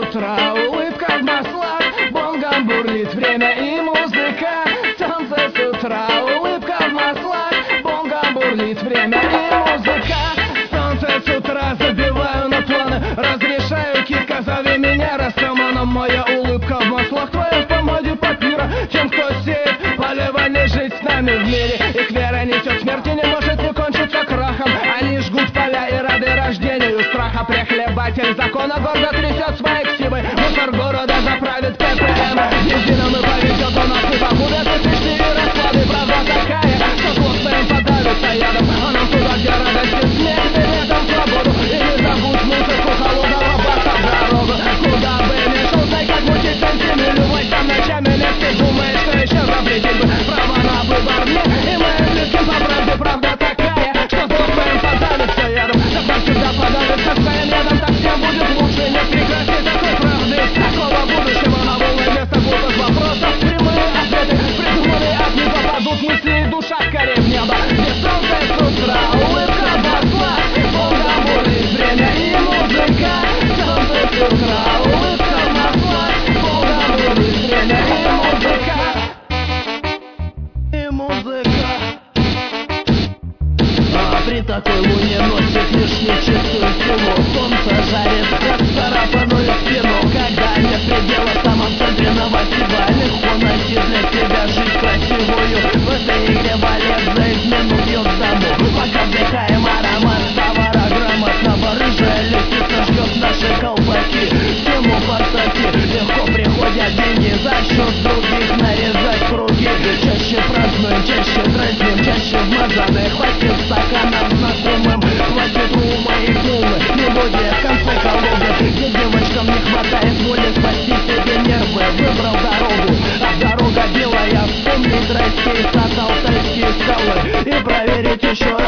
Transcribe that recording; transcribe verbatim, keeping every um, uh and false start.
утра, улыбка в маслах, бонгом бурлит время и музыка. Солнце с утра, улыбка в маслах, бонгом бурлит время и музыка. Солнце с утра, забиваю на планы, разрешаю, киска, зови меня Растаманом. Моя улыбка в маслах, твоя в помаде папира. Тем, кто сеет, поливай, не жить с нами в мире. Их вера несет смерть и не может не кончиться крахом. Они жгут поля и рады рождению страха. Прихлебатель закона гордо трясет свои ксивы. Мусор города заправит ППМ. Бензином и повезет у нас и погубят их смешные расклады. Правда такая, что злостно им подавится ядом. А нам туда, где радость и смех, билетом в свободу. И не забудь музыку холодного баса в дорогу. Куда бы ни шел, знай, как мучить сантимилю. Власть там ночами легче, думаешь, что еще запретить бы право на выбор мне и моим близким по правде. Правда такая, что злостно им подавится ядом. Так нам всегда подавится своим ядом. Так всем будет лучше, нет прекрасней такой правды. Такого будущего на волное место глупых вопросов. Прямые ответы, придуманные от не попадут мысли и душа скорее в небо. Где солнце с утра, улыбка в маслах, бонгом бурлит время и музыка. Солнце с утра, улыбка в маслах, бонгом бурлит время и музыка. И музыка. А при такой луне носит лишь нечистую силу. Солнце жарит расцарапанную спину. Когда нет предела в самом центре новосиба, легко найти для себя жизнь красивую. В этой игре балет за измену бьет в дому. Пока вдыхаем аромат товара грамотного, рыжая лисица ждет наши колпаки. Всему портаки, легко приходят деньги за счет других нарезать круги. Чаще празднуем, чаще дразним, чаще вмазаны. Хватит стаканов знакомым, хватит ума и кулы. Мелодия в конце колоды, где девочкам не хватает воли спасти себе нервы. Выбрал дорогу, а дорога белая. Вспомнить райский сад, алтайские скалы и проверить еще раз